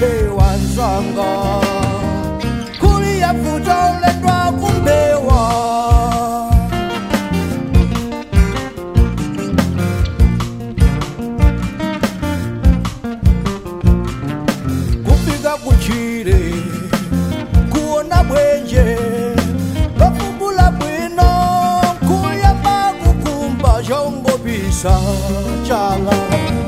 kumbewa nsanga kuli ya futa uletwa kumbewa kufika kuchire kuona bwenje bafumbula bwino kuyamba kukumba jongo bisa chala